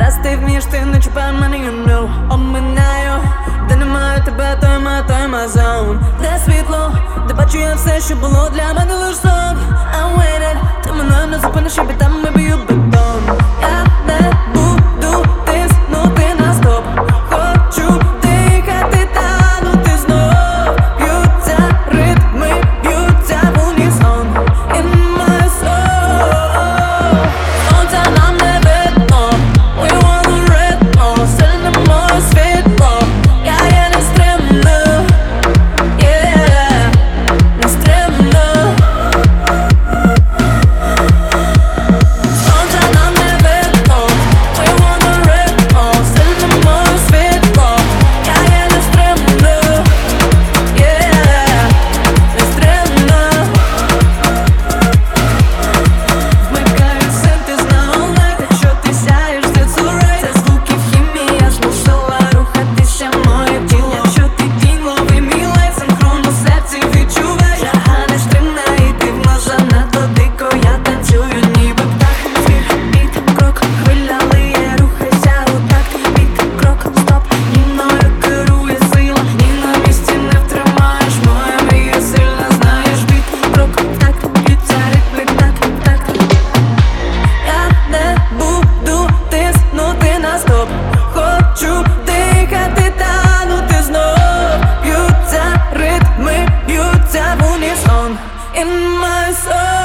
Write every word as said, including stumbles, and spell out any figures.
Раз ти вмієш, ти не чіпай мене, you know. Оминаю, де немає тебе, той ма, той ма зон. Де світло, де бачу я все, що було для мене лиш сон. I'm waiting, ти мене не зупиниш, і бітами б'ю бетон. Я не буду тиснути на стоп. Хочу дихати, танути знов. Б'ються ритми, б'ються в унісон. In my soul. Сонця нам не видно, we want the rhythm. Сильнемо світло, я є нестримна, yeah, нестримна. Сонця нам не видно, we want the rhythm. Сильнемо світло, я є нестримна, yeah, нестримна. Вмикаю синтез на онлайн, якщо ти сяєш, це цурай. Це звуків хімія змусила рухатися моє тіло. Якщо ти тінь, лови мій лайф, синхронно серці відчувай. Жага нестримна і дивно, занадто дико я танцюю, ніби птах. Звір, біт, крок, хвиля лиє, рухайся у такт. Біт, крок, стоп, ні мною керує сила. Ні на місці не втримаєш, моя мрія сильна, знаєш. Біт, крок, такт, б'ються ритми, так, так. Я не буду тиснути на стоп. Хочу дихати, танути знов. Б'ються ритми, б'ються в унісон. In my soul.